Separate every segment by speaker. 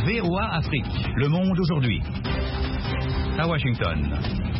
Speaker 1: VOA Afrique, le monde aujourd'hui. À Washington.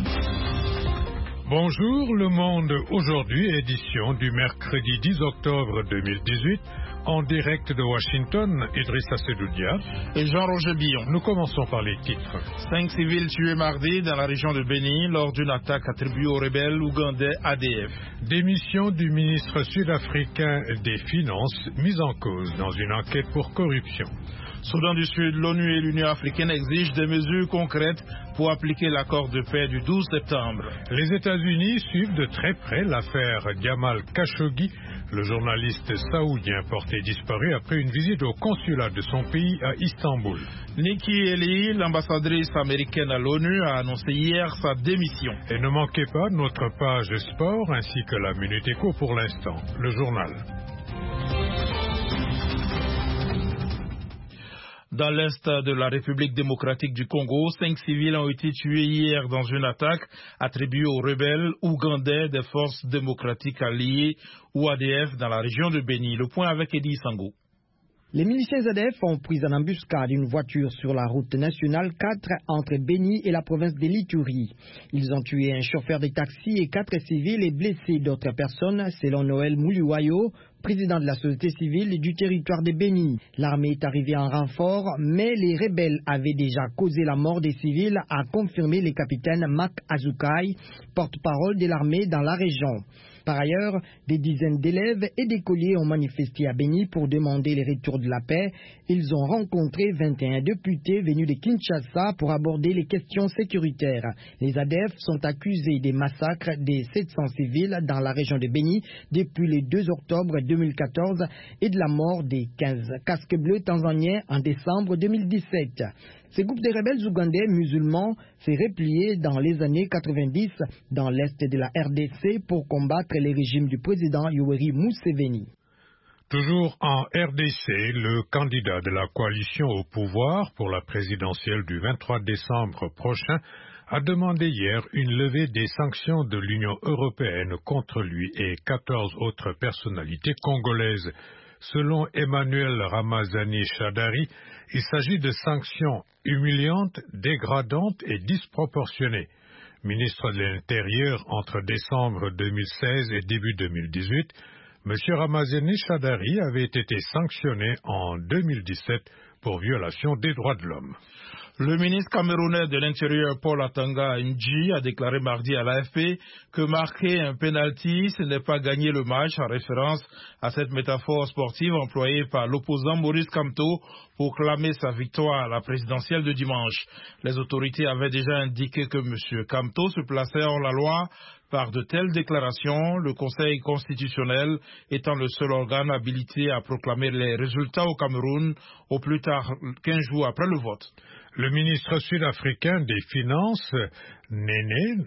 Speaker 2: Bonjour, le monde aujourd'hui, édition du mercredi 10 octobre 2018, en direct de Washington, Idrissa Sedoudia
Speaker 3: et Jean-Roger Billon.
Speaker 2: Nous commençons par les titres.
Speaker 3: 5 civils tués mardi dans la région de Beni lors d'une attaque attribuée aux rebelles ougandais ADF.
Speaker 2: Démission du ministre sud-africain des Finances, mise en cause dans une enquête pour corruption.
Speaker 3: Soudan du Sud, l'ONU et l'Union africaine exigent des mesures concrètes pour appliquer l'accord de paix du 12 septembre.
Speaker 2: Les États-Unis suivent de très près l'affaire Jamal Khashoggi, le journaliste saoudien porté disparu après une visite au consulat de son pays à Istanbul.
Speaker 3: Nikki Haley, l'ambassadrice américaine à l'ONU, a annoncé hier sa démission.
Speaker 2: Et ne manquez pas notre page sport ainsi que la Minute Éco pour l'instant, le journal.
Speaker 3: Dans l'est de la République démocratique du Congo, 5 civils ont été tués hier dans une attaque attribuée aux rebelles ougandais des forces démocratiques alliées ou ADF dans la région de Beni. Le point avec Eddie Sango.
Speaker 4: Les miliciens ADF ont pris en embuscade une voiture sur la route nationale 4 entre Beni et la province de l'Ituri. Ils ont tué un chauffeur de taxi et 4 civils et blessé d'autres personnes, selon Noël Mouliwayo, président de la société civile du territoire de Beni. L'armée est arrivée en renfort, mais les rebelles avaient déjà causé la mort des civils, a confirmé le capitaine Mak Azukai, porte-parole de l'armée dans la région. Par ailleurs, des dizaines d'élèves et d'écoliers ont manifesté à Beni pour demander le retour de la paix. Ils ont rencontré 21 députés venus de Kinshasa pour aborder les questions sécuritaires. Les ADF sont accusés des massacres des 700 civils dans la région de Beni depuis le 2 octobre 2014 et de la mort des 15 casques bleus tanzaniens en décembre 2017. Ce groupe de rebelles ougandais musulmans s'est replié dans les années 90 dans l'est de la RDC pour combattre le régime du président Yoweri Museveni.
Speaker 2: Toujours en RDC, le candidat de la coalition au pouvoir pour la présidentielle du 23 décembre prochain a demandé hier une levée des sanctions de l'Union européenne contre lui et 14 autres personnalités congolaises. Selon Emmanuel Ramazani Shadari, il s'agit de sanctions humiliantes, dégradantes et disproportionnées. Ministre de l'Intérieur entre décembre 2016 et début 2018, M. Ramazani Shadari avait été sanctionné en 2017 pour violation des droits de l'homme.
Speaker 3: Le ministre camerounais de l'Intérieur Paul Atanga Ndji a déclaré mardi à l'AFP que marquer un penalty, ce n'est pas gagner le match, en référence à cette métaphore sportive employée par l'opposant Maurice Kamto pour clamer sa victoire à la présidentielle de dimanche. Les autorités avaient déjà indiqué que M. Kamto se plaçait hors la loi par de telles déclarations, le Conseil constitutionnel étant le seul organe habilité à proclamer les résultats au Cameroun au plus tard 15 jours après le vote.
Speaker 2: Le ministre sud-africain des Finances, Nene,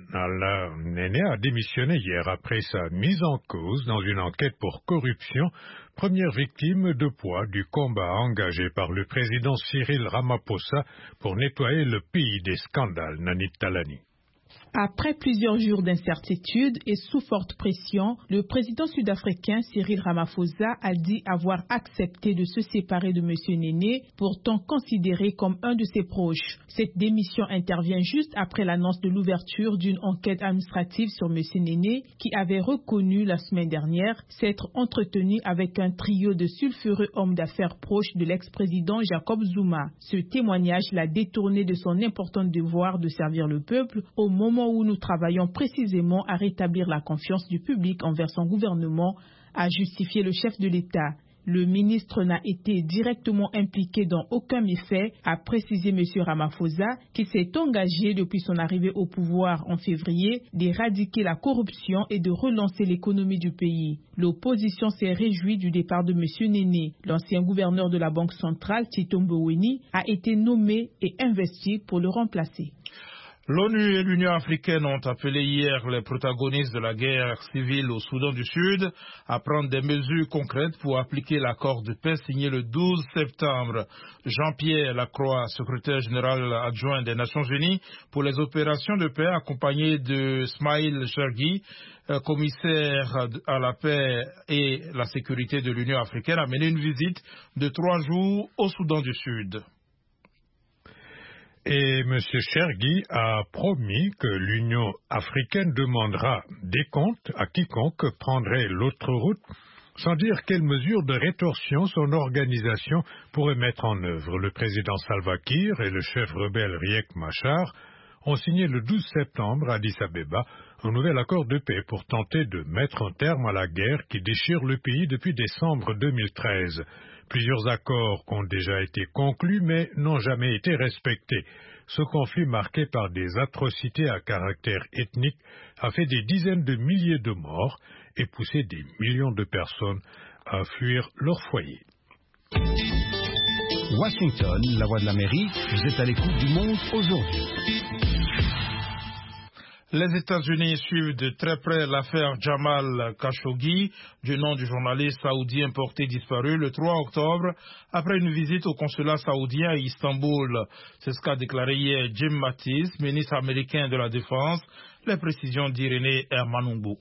Speaker 2: a démissionné hier après sa mise en cause dans une enquête pour corruption, première victime de poids du combat engagé par le président Cyril Ramaphosa pour nettoyer le pays des scandales. Nanit Talani.
Speaker 5: Après plusieurs jours d'incertitude et sous forte pression, le président sud-africain Cyril Ramaphosa a dit avoir accepté de se séparer de M. Nene, pourtant considéré comme un de ses proches. Cette démission intervient juste après l'annonce de l'ouverture d'une enquête administrative sur M. Nene, qui avait reconnu la semaine dernière s'être entretenu avec un trio de sulfureux hommes d'affaires proches de l'ex-président Jacob Zuma. Ce témoignage l'a détourné de son important devoir de servir le peuple au moment où nous travaillons précisément à rétablir la confiance du public envers son gouvernement, a justifié le chef de l'État. Le ministre n'a été directement impliqué dans aucun méfait, a précisé M. Ramaphosa, qui s'est engagé depuis son arrivée au pouvoir en février d'éradiquer la corruption et de relancer l'économie du pays. L'opposition s'est réjouie du départ de M. Nene. L'ancien gouverneur de la Banque centrale, Tito Mboweni, a été nommé et investi pour le remplacer.
Speaker 3: L'ONU et l'Union africaine ont appelé hier les protagonistes de la guerre civile au Soudan du Sud à prendre des mesures concrètes pour appliquer l'accord de paix signé le 12 septembre. Jean-Pierre Lacroix, secrétaire général adjoint des Nations Unies pour les opérations de paix, accompagné de Smail Chergui, commissaire à la paix et la sécurité de l'Union africaine, a mené une visite de 3 jours au Soudan du Sud.
Speaker 2: Et M. Chergui a promis que l'Union africaine demandera des comptes à quiconque prendrait l'autre route, sans dire quelles mesures de rétorsion son organisation pourrait mettre en œuvre. Le président Salva Kiir et le chef rebelle Riek Machar ont signé le 12 septembre à Addis Abeba un nouvel accord de paix pour tenter de mettre un terme à la guerre qui déchire le pays depuis décembre 2013. Plusieurs accords ont déjà été conclus mais n'ont jamais été respectés. Ce conflit marqué par des atrocités à caractère ethnique a fait des dizaines de milliers de morts et poussé des millions de personnes à fuir leur foyer.
Speaker 1: Washington, la voix de l'Amérique, vous êtes à l'écoute du monde aujourd'hui.
Speaker 3: Les États-Unis suivent de très près l'affaire Jamal Khashoggi, du nom du journaliste saoudien porté disparu le 3 octobre, après une visite au consulat saoudien à Istanbul. C'est ce qu'a déclaré hier Jim Mattis, ministre américain de la Défense. Les précisions d'Irénée Hermanongo.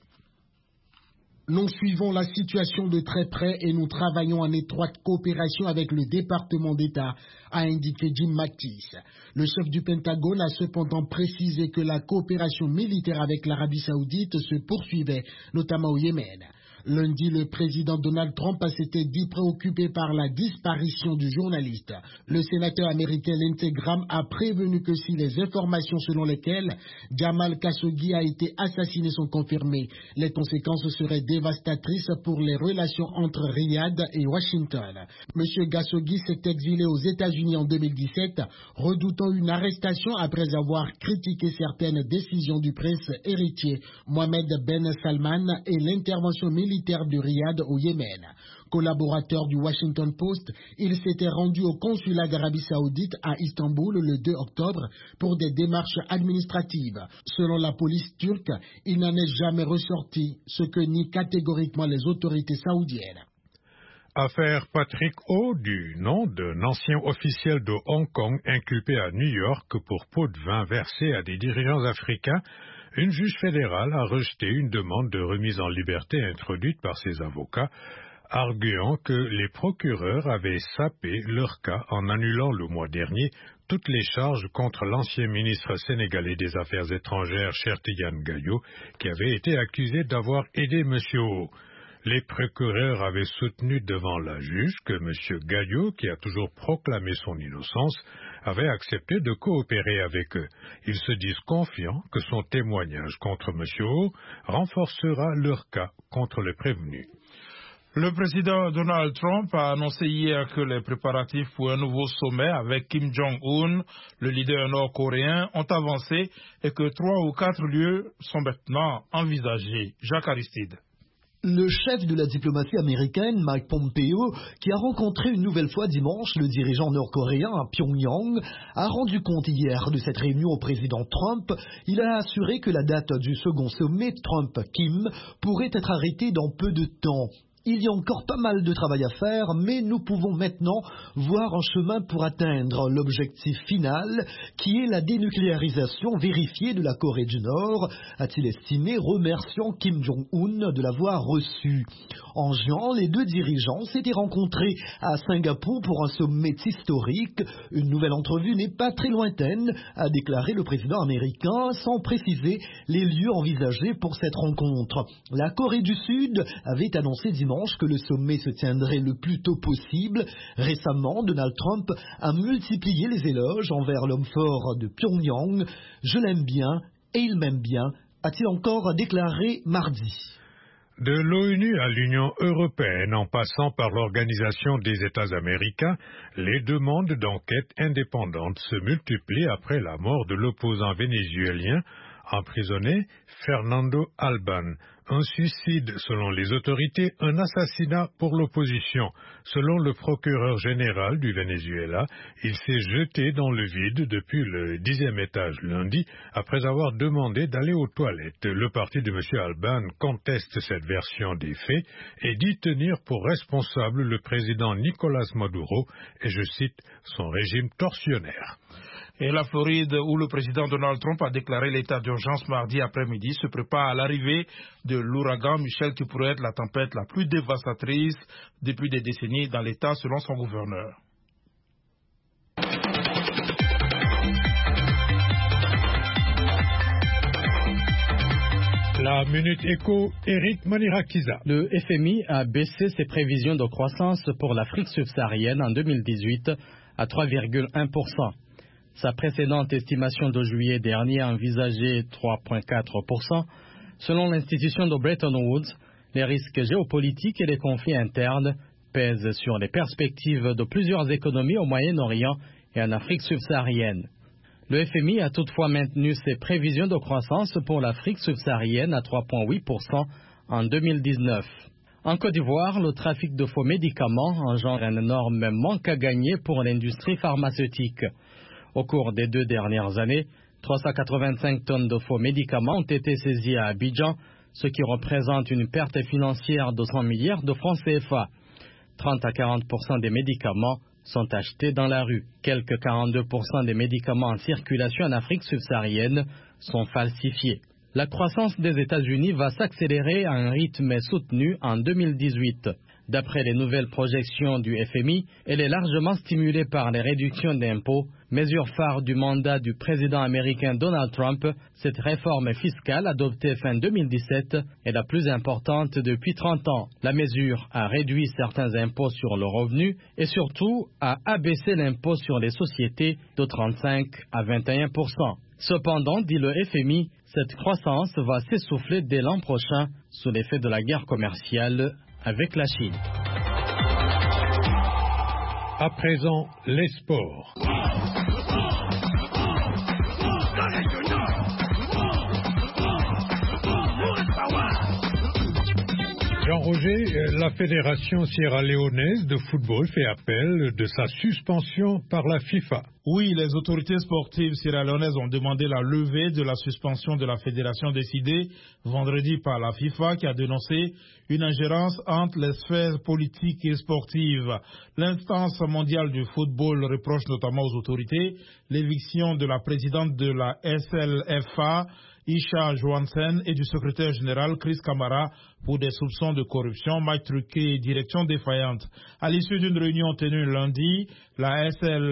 Speaker 6: Nous suivons la situation de très près et nous travaillons en étroite coopération avec le département d'État, a indiqué Jim Mattis. Le chef du Pentagone a cependant précisé que la coopération militaire avec l'Arabie Saoudite se poursuivait, notamment au Yémen. Lundi, le président Donald Trump s'était dit préoccupé par la disparition du journaliste. Le sénateur américain Lindsey Graham a prévenu que si les informations selon lesquelles Jamal Khashoggi a été assassiné sont confirmées, les conséquences seraient dévastatrices pour les relations entre Riyad et Washington. M. Khashoggi s'est exilé aux États-Unis en 2017, redoutant une arrestation après avoir critiqué certaines décisions du prince héritier Mohammed Ben Salman et l'intervention militaire de Riyad au Yémen. Collaborateur du Washington Post, il s'était rendu au consulat d'Arabie Saoudite à Istanbul le 2 octobre pour des démarches administratives. Selon la police turque, il n'en est jamais ressorti, ce que nient catégoriquement les autorités saoudiennes.
Speaker 2: Affaire Patrick O, du nom d'un ancien officiel de Hong Kong inculpé à New York pour pot de vin versé à des dirigeants africains. Une juge fédérale a rejeté une demande de remise en liberté introduite par ses avocats, arguant que les procureurs avaient sapé leur cas en annulant le mois dernier toutes les charges contre l'ancien ministre sénégalais des Affaires étrangères, Cheikh Tidiane Gadio, qui avait été accusé d'avoir aidé M. O. Les procureurs avaient soutenu devant la juge que M. Gadio, qui a toujours proclamé son innocence, avait accepté de coopérer avec eux. Ils se disent confiants que son témoignage contre M. O renforcera leur cas contre les prévenus.
Speaker 3: Le président Donald Trump a annoncé hier que les préparatifs pour un nouveau sommet avec Kim Jong-un, le leader nord-coréen, ont avancé et que 3 ou 4 lieux sont maintenant envisagés. Jacques Aristide.
Speaker 7: Le chef de la diplomatie américaine, Mike Pompeo, qui a rencontré une nouvelle fois dimanche le dirigeant nord-coréen à Pyongyang, a rendu compte hier de cette réunion au président Trump. Il a assuré que la date du second sommet Trump-Kim pourrait être arrêtée dans peu de temps. Il y a encore pas mal de travail à faire, mais nous pouvons maintenant voir un chemin pour atteindre l'objectif final, qui est la dénucléarisation vérifiée de la Corée du Nord, a-t-il estimé, remerciant Kim Jong-un de l'avoir reçu. En juin, les deux dirigeants s'étaient rencontrés à Singapour pour un sommet historique. Une nouvelle entrevue n'est pas très lointaine, a déclaré le président américain, sans préciser les lieux envisagés pour cette rencontre. La Corée du Sud avait annoncé dimanche que le sommet se tiendrait le plus tôt possible. Récemment, Donald Trump a multiplié les éloges envers l'homme fort de Pyongyang. Je l'aime bien et il m'aime bien, a-t-il encore déclaré mardi.
Speaker 2: De l'ONU à l'Union européenne, en passant par l'Organisation des États américains, les demandes d'enquête indépendantes se multiplient après la mort de l'opposant vénézuélien emprisonné Fernando Albán. Un suicide selon les autorités, un assassinat pour l'opposition. Selon le procureur général du Venezuela, il s'est jeté dans le vide depuis le 10e étage lundi après avoir demandé d'aller aux toilettes. Le parti de M. Albán conteste cette version des faits et dit tenir pour responsable le président Nicolás Maduro et, je cite, son régime tortionnaire.
Speaker 3: Et la Floride, où le président Donald Trump a déclaré l'état d'urgence mardi après-midi, se prépare à l'arrivée de l'ouragan Michel qui pourrait être la tempête la plus dévastatrice depuis des décennies dans l'état selon son gouverneur.
Speaker 2: La Minute Éco, Eric Manirakiza.
Speaker 8: Le FMI a baissé ses prévisions de croissance pour l'Afrique subsaharienne en 2018 à 3,1%. Sa précédente estimation de juillet dernier envisageait 3,4%. Selon l'institution de Bretton Woods, les risques géopolitiques et les conflits internes pèsent sur les perspectives de plusieurs économies au Moyen-Orient et en Afrique subsaharienne. Le FMI a toutefois maintenu ses prévisions de croissance pour l'Afrique subsaharienne à 3,8% en 2019. En Côte d'Ivoire, le trafic de faux médicaments engendre un énorme manque à gagner pour l'industrie pharmaceutique. Au cours des 2 dernières années, 385 tonnes de faux médicaments ont été saisies à Abidjan, ce qui représente une perte financière de 100 milliards de francs CFA. 30 à 40% des médicaments sont achetés dans la rue. Quelques 42% des médicaments en circulation en Afrique subsaharienne sont falsifiés. La croissance des États-Unis va s'accélérer à un rythme soutenu en 2018. D'après les nouvelles projections du FMI, elle est largement stimulée par les réductions d'impôts, mesure phare du mandat du président américain Donald Trump. Cette réforme fiscale adoptée fin 2017 est la plus importante depuis 30 ans. La mesure a réduit certains impôts sur le revenu et surtout a abaissé l'impôt sur les sociétés de 35 à 21%. Cependant, dit le FMI, cette croissance va s'essouffler dès l'an prochain sous l'effet de la guerre commerciale avec la Chine.
Speaker 2: À présent, les sports. Jean-Roger, la Fédération sierra-léonaise de football fait appel de sa suspension par la FIFA.
Speaker 3: Oui, les autorités sportives sierra-léonaises ont demandé la levée de la suspension de la fédération décidée vendredi par la FIFA qui a dénoncé une ingérence entre les sphères politiques et sportives. L'instance mondiale du football reproche notamment aux autorités l'éviction de la présidente de la SLFA, Isha Johansen, et du secrétaire général Chris Kamara pour des soupçons de corruption, mal truquée et direction défaillante. À l'issue d'une réunion tenue lundi, la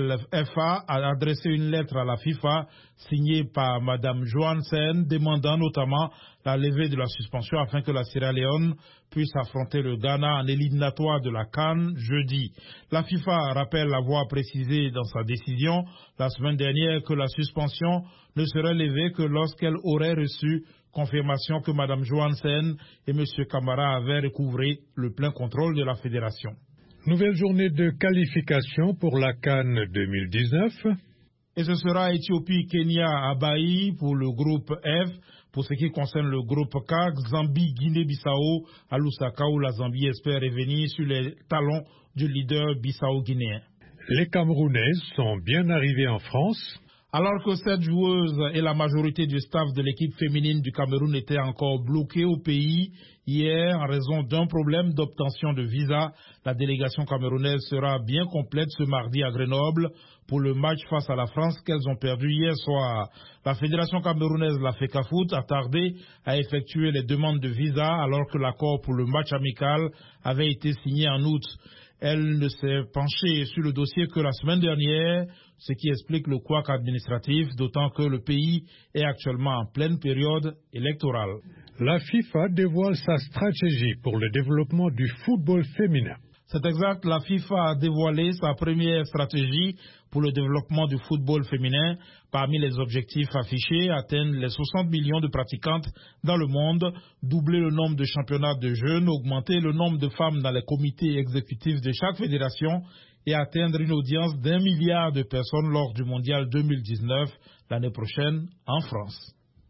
Speaker 3: SLFA a adressé une lettre à la FIFA signée par Mme Johansen demandant notamment la levée de la suspension afin que la Sierra Leone puisse affronter le Ghana en éliminatoire de la CAN jeudi. La FIFA rappelle avoir précisé dans sa décision la semaine dernière que la suspension ne serait levée que lorsqu'elle aurait reçu confirmation que Mme Johansen et M. Kamara avaient recouvré le plein contrôle de la fédération.
Speaker 2: Nouvelle journée de qualification pour la CAN 2019.
Speaker 3: Et ce sera Éthiopie-Kenya à Baï pour le groupe F. Pour ce qui concerne le groupe K, Zambie-Guinée-Bissau à Lusaka où la Zambie espère revenir sur les talons du leader bissau-guinéen.
Speaker 2: Les Camerounaises sont bien arrivées en France.
Speaker 3: Alors que 7 joueuses et la majorité du staff de l'équipe féminine du Cameroun étaient encore bloqués au pays hier en raison d'un problème d'obtention de visa, la délégation camerounaise sera bien complète ce mardi à Grenoble pour le match face à la France qu'elles ont perdu hier soir. La fédération camerounaise, la FECAFOOT, a tardé à effectuer les demandes de visa alors que l'accord pour le match amical avait été signé en août. Elle ne s'est penchée sur le dossier que la semaine dernière, ce qui explique le couac administratif, d'autant que le pays est actuellement en pleine période électorale.
Speaker 2: La FIFA dévoile sa stratégie pour le développement du football féminin.
Speaker 3: C'est exact, la FIFA a dévoilé sa première stratégie pour le développement du football féminin. Parmi les objectifs affichés, atteindre les 60 millions de pratiquantes dans le monde, doubler le nombre de championnats de jeunes, augmenter le nombre de femmes dans les comités exécutifs de chaque fédération et atteindre une audience d'1 milliard de personnes lors du mondial 2019 l'année prochaine en France.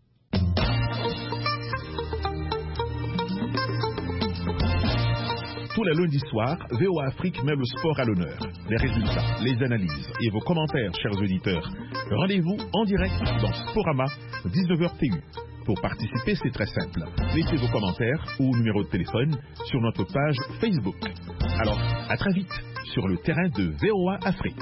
Speaker 9: Tous les lundis soirs, VOA Afrique met le sport à l'honneur. Les résultats, les analyses et vos commentaires, chers auditeurs. Rendez-vous en direct dans Sporama, 19h TU. Pour participer, c'est très simple. Laissez vos commentaires ou numéro de téléphone sur notre page Facebook. Alors, à très vite sur le terrain de VOA Afrique.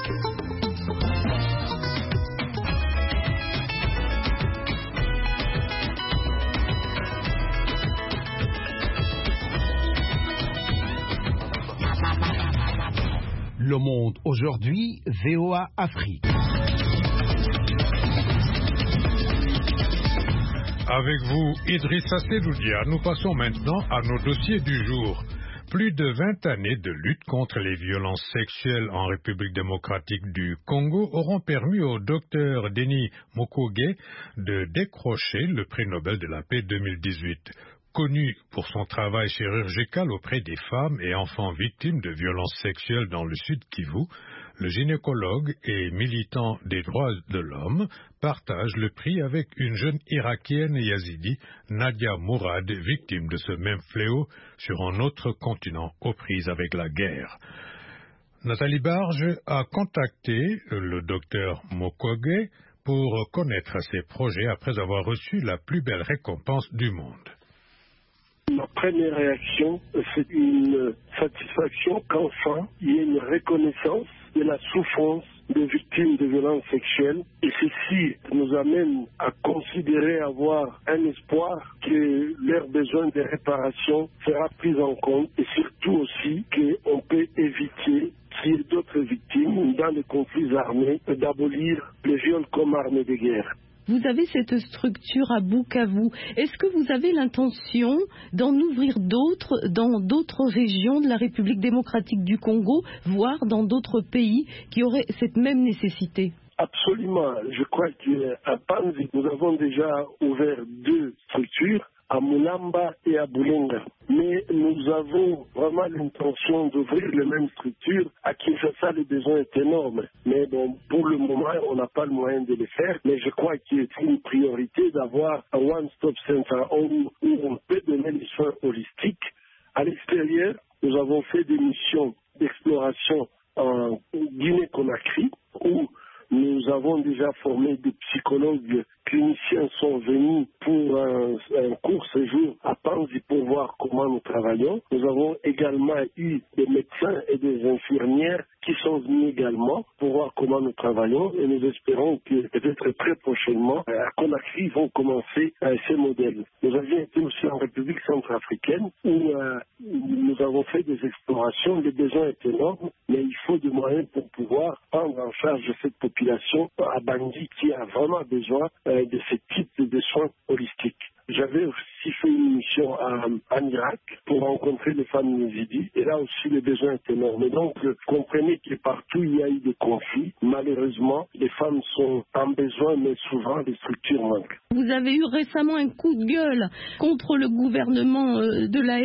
Speaker 10: Le Monde aujourd'hui, VOA Afrique.
Speaker 2: Avec vous, Idrissa Seloudia, nous passons maintenant à nos dossiers du jour. Plus de 20 années de lutte contre les violences sexuelles en République démocratique du Congo auront permis au docteur Denis Mukwege de décrocher le prix Nobel de la paix 2018. Connu pour son travail chirurgical auprès des femmes et enfants victimes de violences sexuelles dans le Sud Kivu, le gynécologue et militant des droits de l'homme partage le prix avec une jeune irakienne yazidi, Nadia Mourad, victime de ce même fléau sur un autre continent aux prises avec la guerre. Nathalie Barge a contacté le docteur Mukwege pour connaître ses projets après avoir reçu la plus belle récompense du monde.
Speaker 11: Ma première réaction, c'est une satisfaction qu'enfin il y ait une reconnaissance de la souffrance des victimes de violences sexuelles. Et ceci nous amène à considérer avoir un espoir que leur besoin de réparation sera pris en compte et surtout aussi qu'on peut éviter qu'il y ait d'autres victimes dans les conflits armés et d'abolir les viols comme armes de guerre.
Speaker 12: Vous avez cette structure à Bukavu. Est-ce que vous avez l'intention d'en ouvrir d'autres dans d'autres régions de la République démocratique du Congo, voire dans d'autres pays qui auraient cette même nécessité?
Speaker 11: Absolument. Je crois qu'à Panzi, nous avons déjà ouvert 2 structures, à Mulamba et à Bulenga. Mais nous avons vraiment l'intention d'ouvrir les mêmes structures. À Kinshasa, le besoin est énorme. Mais bon, pour le moment, on n'a pas le moyen de le faire. Mais je crois qu'il est une priorité d'avoir un one-stop center où on peut donner les soins holistiques. À l'extérieur, nous avons fait des missions d'exploration en Guinée-Conakry où nous avons déjà formé des psychologues cliniciens sont venus pour un court séjour à Panzi pour voir comment nous travaillons. Nous avons également eu des médecins et des infirmières qui sont venus également pour voir comment nous travaillons et nous espérons que peut-être très prochainement à Conakry vont commencer ces modèles. Nous avions été aussi en République centrafricaine où nous avons fait des explorations. Les besoins est énorme, mais il faut des moyens pour pouvoir prendre en charge cette population à Bangui qui a vraiment besoin de ce type de soins holistiques. J'avais aussi fait une mission en Irak pour rencontrer les femmes yézidis et là aussi le besoin est énorme. Et donc comprenez que partout il y a eu des conflits. Malheureusement, les femmes sont en besoin, mais souvent les structures manquent.
Speaker 12: Vous avez eu récemment un coup de gueule contre le gouvernement de la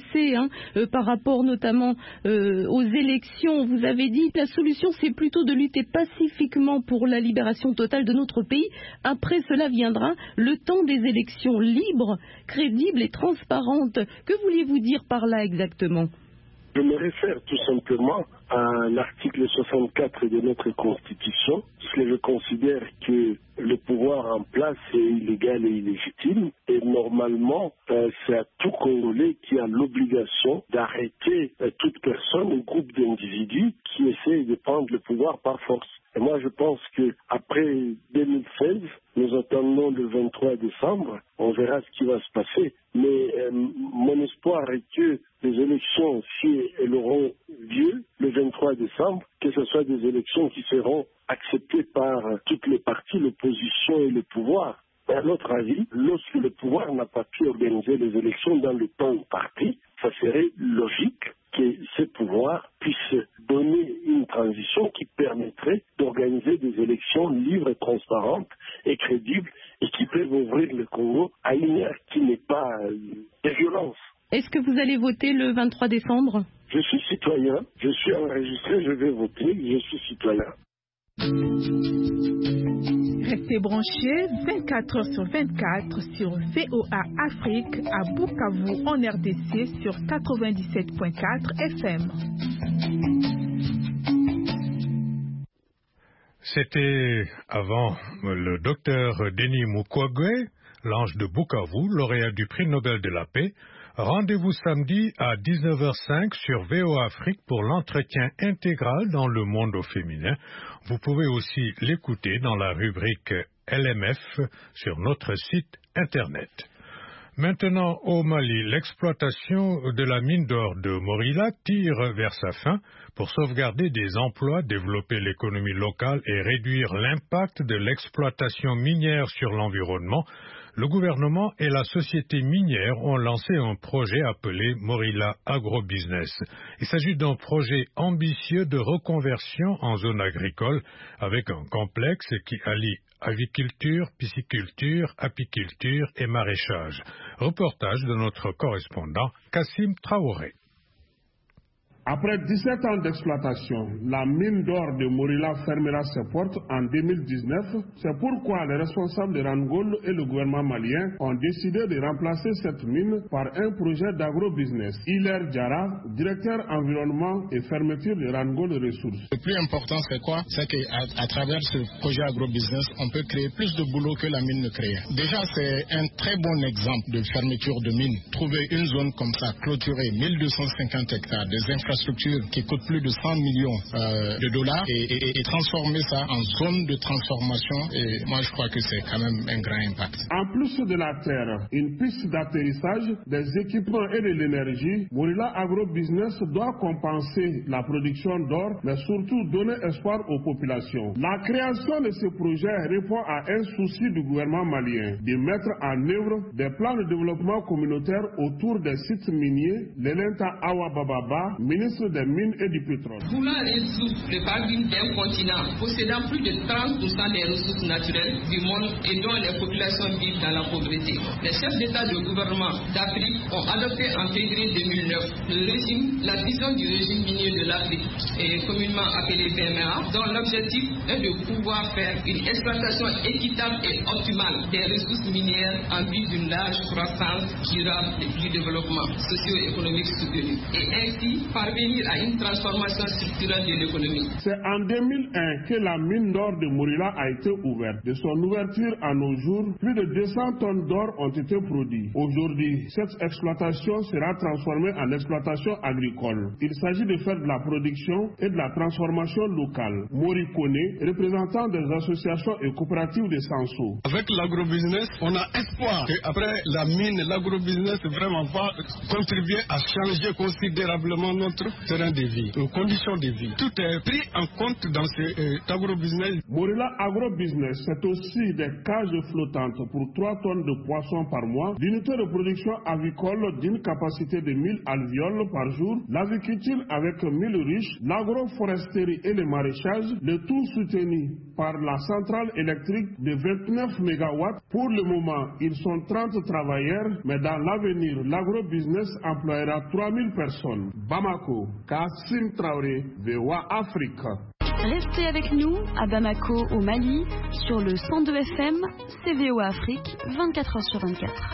Speaker 12: RDC par rapport notamment aux élections. Vous avez dit que la solution c'est plutôt de lutter pacifiquement pour la libération totale de notre pays. Après cela viendra le temps des élections libres, crédibles et transparentes. Que vouliez-vous dire par là exactement?
Speaker 11: Je me réfère tout simplement à l'article 64 de notre Constitution, parce que je considère que le pouvoir en place est illégal et illégitime, et normalement, c'est à tout Congolais qui a l'obligation d'arrêter toute personne ou groupe d'individus qui essaie de prendre le pouvoir par force. Et moi, je pense qu'après 2016, nous attendons le 23 décembre, on verra ce qui va se passer. Mais mon espoir est que les élections, si elles auront lieu le 23 décembre, que ce soit des élections qui seront acceptées par toutes les parties, l'opposition et le pouvoir. Et à notre avis, lorsque le pouvoir n'a pas pu organiser les élections dans le temps imparti, ça serait logique que ce pouvoir puisse donner une transition qui permettrait d'organiser des élections libres, transparentes et crédibles et qui peuvent ouvrir le Congo à une ère qui n'est pas de violence.
Speaker 12: Est-ce que vous allez voter le 23 décembre?
Speaker 11: Je suis citoyen, je suis enregistré, je vais voter, je suis citoyen.
Speaker 5: Restez branchés 24 heures sur 24 sur VOA Afrique à Bukavu en RDC sur 97.4 FM.
Speaker 2: C'était avant le docteur Denis Mukwege, l'ange de Bukavu, lauréat du prix Nobel de la paix. Rendez-vous samedi à 19h05 sur VOA Afrique pour l'entretien intégral dans le monde au féminin. Vous pouvez aussi l'écouter dans la rubrique LMF sur notre site Internet. Maintenant, au Mali, l'exploitation de la mine d'or de Morila tire vers sa fin. Pour sauvegarder des emplois, développer l'économie locale et réduire l'impact de l'exploitation minière sur l'environnement, Le gouvernement et la société minière ont lancé un projet appelé Morila Agrobusiness. Il s'agit d'un projet ambitieux de reconversion en zone agricole avec un complexe qui allie aviculture, pisciculture, apiculture et maraîchage. Reportage de notre correspondant Kassim Traoré.
Speaker 13: Après 17 ans d'exploitation, la mine d'or de Morila fermera ses portes en 2019. C'est pourquoi les responsables de Rangol et le gouvernement malien ont décidé de remplacer cette mine par un projet d'agrobusiness. Hilaire Diarra, directeur environnement et fermeture de Rangol Ressources.
Speaker 14: Le plus important, c'est quoi? C'est qu'à travers ce projet agrobusiness, on peut créer plus de boulot que la mine ne créait. Déjà, c'est un très bon exemple de fermeture de mine. Trouver une zone comme ça, clôturée, 1250 hectares, des infrastructures qui coûtent plus de 100 millions de dollars et transformer ça en zone de transformation. Et moi, je crois que c'est quand même un grand impact.
Speaker 13: En plus de la terre, une piste d'atterrissage, des équipements et de l'énergie, Morila Agrobusiness doit compenser la production d'or, mais surtout donner espoir aux populations. La création de ce projet répond à un souci du gouvernement malien de mettre en œuvre des plans de développement communautaire autour des sites miniers. Lelenta Awa Bababa, ministre des Mines et du Pétrole.
Speaker 15: Voulant résoudre le paradigme d'un continent possédant plus de 30% des ressources naturelles du monde et dont les populations vivent dans la pauvreté. Les chefs d'État de gouvernement d'Afrique ont adopté en février 2009 la vision du régime minier de l'Afrique, communément appelé PMA, dont l'objectif est de pouvoir faire une exploitation équitable et optimale des ressources minières en vue d'une large croissance durable du développement socio-économique soutenu. Et ainsi, parvenir à une transformation structurelle de l'économie.
Speaker 13: C'est en 2001 que la mine d'or de Morila a été ouverte. De son ouverture à nos jours, plus de 200 tonnes d'or ont été produites. Aujourd'hui, cette exploitation sera transformée en exploitation agricole. Il s'agit de faire de la production et de la transformation locale. Mori Kone, représentant des associations et coopératives de Sanso.
Speaker 16: Avec l'agrobusiness, on a espoir qu'après la mine, l'agrobusiness vraiment va contribuer à changer considérablement notre terrain de vie, nos conditions de vie. Tout est pris en compte dans cet agrobusiness.
Speaker 13: Morila Agrobusiness, c'est aussi des cages flottantes pour 3 tonnes de poissons par mois, d'unités de production avicole d'une capacité de 1000 alvéoles par jour, l'aviculture avec 1000 riches, l'agroforesterie et le maraîchage, le tout soutenu par la centrale électrique de 29 MW. Pour le moment, ils sont 30 travailleurs, mais dans l'avenir, l'agrobusiness employera 3000 personnes. Bamako, Kassim Traoré, VOA Afrique.
Speaker 17: Restez avec nous à Bamako, au Mali, sur le 102 FM, c'est VOA Afrique, 24 heures sur 24.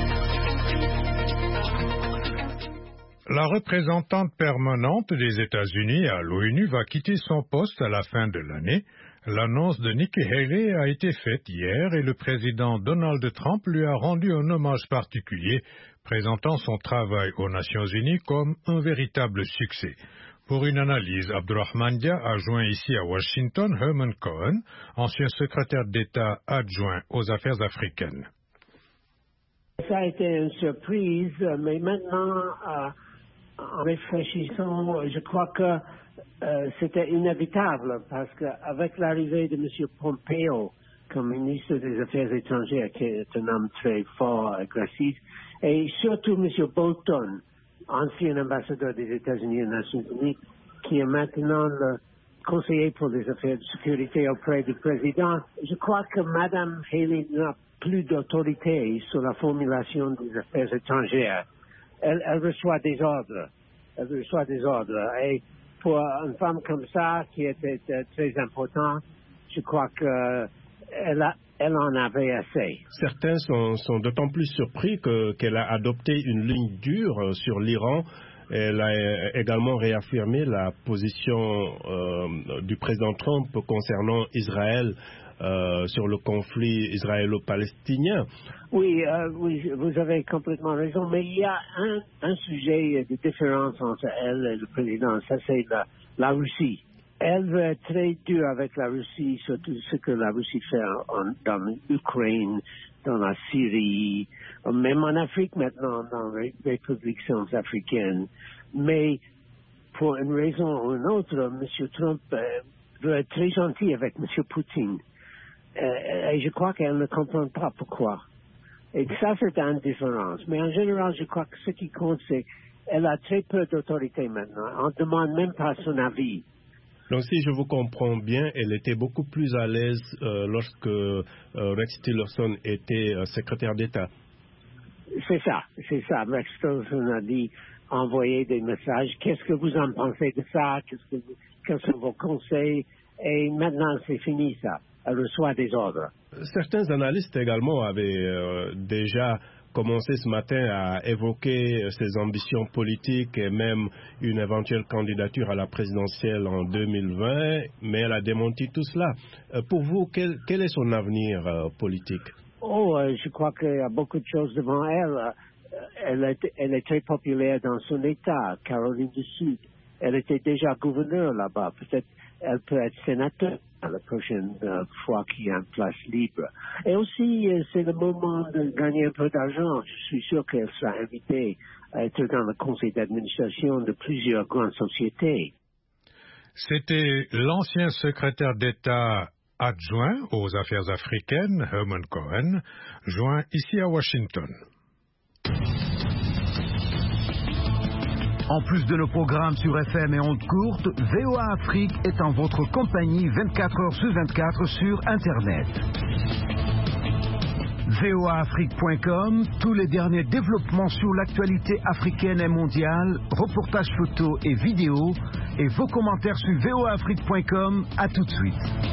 Speaker 2: La représentante permanente des États-Unis à l'ONU va quitter son poste à la fin de l'année. L'annonce de Nikki Haley a été faite hier et le président Donald Trump lui a rendu un hommage particulier, présentant son travail aux Nations Unies comme un véritable succès. Pour une analyse, Abdurrahman Dia a joint ici à Washington Herman Cohen, ancien secrétaire d'État adjoint aux affaires africaines.
Speaker 18: Ça a été une surprise, mais maintenant, en réfléchissant, je crois que c'était inévitable parce qu'avec l'arrivée de M. Pompeo comme ministre des Affaires étrangères, qui est un homme très fort, agressif, et surtout M. Bolton, ancien ambassadeur des États-Unis aux Nations Unies, qui est maintenant le conseiller pour les affaires de sécurité auprès du président, je crois que Mme Haley n'a plus d'autorité sur la formulation des affaires étrangères. Elle reçoit des ordres. Elle reçoit des ordres. Et pour une femme comme ça, qui était très importante, je crois qu'elle en avait assez.
Speaker 19: Certains sont d'autant plus surpris qu'elle a adopté une ligne dure sur l'Iran. Elle a également réaffirmé la position du président Trump concernant Israël sur le conflit israélo-palestinien.
Speaker 18: Oui, vous avez complètement raison, mais il y a un sujet de différence entre elle et le président, ça c'est la Russie. Elle veut être très dure avec la Russie sur tout ce que la Russie fait dans l'Ukraine, dans la Syrie, même en Afrique maintenant, dans les républiques centrafricaines. Mais pour une raison ou une autre, M. Trump veut être très gentil avec M. Poutine. Et je crois qu'elle ne comprend pas pourquoi. Et ça, c'est une différence. Mais en général, je crois que ce qui compte, c'est qu'elle a très peu d'autorité maintenant. On ne demande même pas son avis.
Speaker 19: Donc, si je vous comprends bien, elle était beaucoup plus à l'aise lorsque Rex Tillerson était secrétaire d'État.
Speaker 18: C'est ça. Rex Tillerson a dit, envoyer des messages. Qu'est-ce que vous en pensez de ça? Quels sont vos conseils? Et maintenant, c'est fini ça. Elle reçoit des ordres.
Speaker 19: Certains analystes également avaient déjà commencé ce matin à évoquer ses ambitions politiques et même une éventuelle candidature à la présidentielle en 2020, mais elle a démenti tout cela. Pour vous, quel est son avenir politique?
Speaker 18: Je crois qu'il y a beaucoup de choses devant elle. Elle est très populaire dans son État, Caroline du Sud. Elle était déjà gouverneure là-bas. Peut-être elle peut être sénateur la prochaine fois qu'il y a une place libre. Et aussi, c'est le moment de gagner un peu d'argent. Je suis sûr qu'elle sera invitée à être dans le conseil d'administration de plusieurs grandes sociétés.
Speaker 2: C'était l'ancien secrétaire d'État adjoint aux affaires africaines, Herman Cohen, joint ici à Washington.
Speaker 10: En plus de nos programmes sur FM et ondes courtes, VOA Afrique est en votre compagnie 24 heures sur 24 sur Internet. VOAAfrique.com, tous les derniers développements sur l'actualité africaine et mondiale, reportages photos et vidéos, et vos commentaires sur VOAAfrique.com. À tout de suite.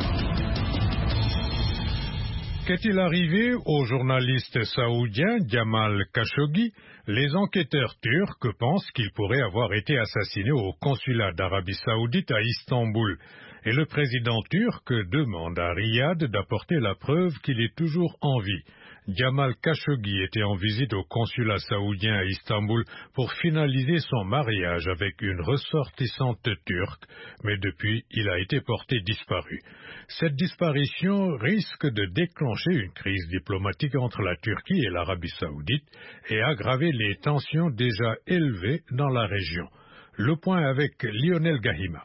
Speaker 2: Qu'est-il arrivé au journaliste saoudien Jamal Khashoggi? Les enquêteurs turcs pensent qu'il pourrait avoir été assassiné au consulat d'Arabie Saoudite à Istanbul. Et le président turc demande à Riyad d'apporter la preuve qu'il est toujours en vie. Jamal Khashoggi était en visite au consulat saoudien à Istanbul pour finaliser son mariage avec une ressortissante turque, mais depuis, il a été porté disparu. Cette disparition risque de déclencher une crise diplomatique entre la Turquie et l'Arabie Saoudite et aggraver les tensions déjà élevées dans la région. Le point avec Lionel Gahima.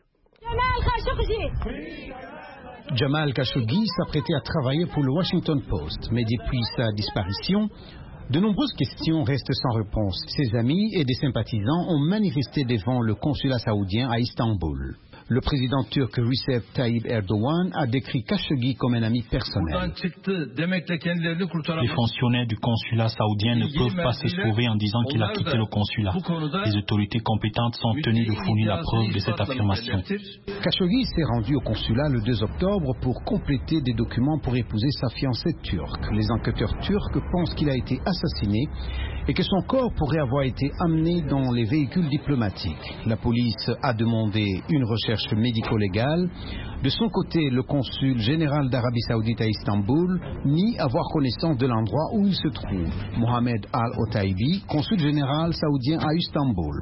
Speaker 20: Jamal Khashoggi s'apprêtait à travailler pour le Washington Post, mais depuis sa disparition, de nombreuses questions restent sans réponse. Ses amis et des sympathisants ont manifesté devant le consulat saoudien à Istanbul. Le président turc Recep Tayyip Erdogan a décrit Khashoggi comme un ami personnel.
Speaker 21: Les fonctionnaires du consulat saoudien ne peuvent pas se sauver en disant qu'il a quitté le consulat. Les autorités compétentes sont tenues de fournir la preuve de cette affirmation.
Speaker 20: Khashoggi s'est rendu au consulat le 2 octobre pour compléter des documents pour épouser sa fiancée turque. Les enquêteurs turcs pensent qu'il a été assassiné et que son corps pourrait avoir été amené dans les véhicules diplomatiques. La police a demandé une recherche médico-légale. De son côté, le consul général d'Arabie Saoudite à Istanbul nie avoir connaissance de l'endroit où il se trouve. Mohamed Al-Otaibi, consul général saoudien à Istanbul.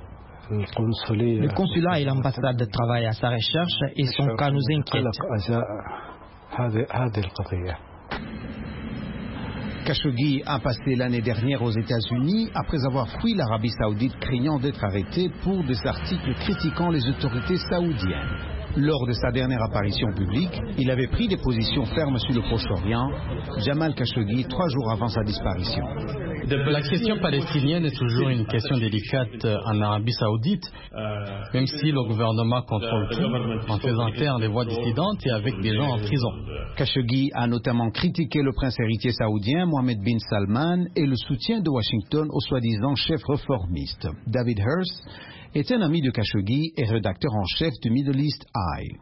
Speaker 22: Le consulat et l'ambassade travaillent à sa recherche et son cas nous inquiète.
Speaker 20: Khashoggi a passé l'année dernière aux États-Unis après avoir fui l'Arabie Saoudite craignant d'être arrêté pour des articles critiquant les autorités saoudiennes. Lors de sa dernière apparition publique, il avait pris des positions fermes sur le Proche-Orient. Jamal Khashoggi, 3 jours avant sa disparition.
Speaker 8: La question palestinienne est toujours une question délicate en Arabie Saoudite, même si le gouvernement contrôle tout, en faisant taire les voix dissidentes et avec des gens en prison.
Speaker 20: Khashoggi a notamment critiqué le prince héritier saoudien Mohammed bin Salman et le soutien de Washington au soi-disant chef réformiste. David Hearst est un ami de Khashoggi et rédacteur en chef du Middle East Eye.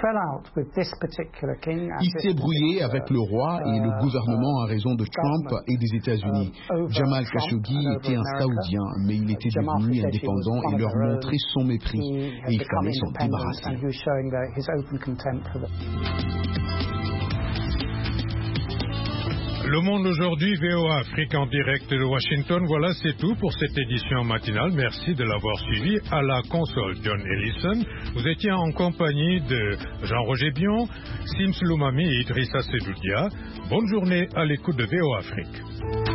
Speaker 23: Il s'est brouillé avec le roi et le gouvernement en raison de Trump et des États-Unis. Jamal Khashoggi était un Saoudien, mais il était devenu indépendant et leur montrait son mépris. Et il fallait s'en débarrasser.
Speaker 2: Le Monde aujourd'hui, VOA Afrique en direct de Washington. Voilà, c'est tout pour cette édition matinale. Merci de l'avoir suivi. À la console, John Ellison. Vous étiez en compagnie de Jean-Roger Bion, Sims Loumami et Idrissa Sedoudia. Bonne journée à l'écoute de VOA Afrique.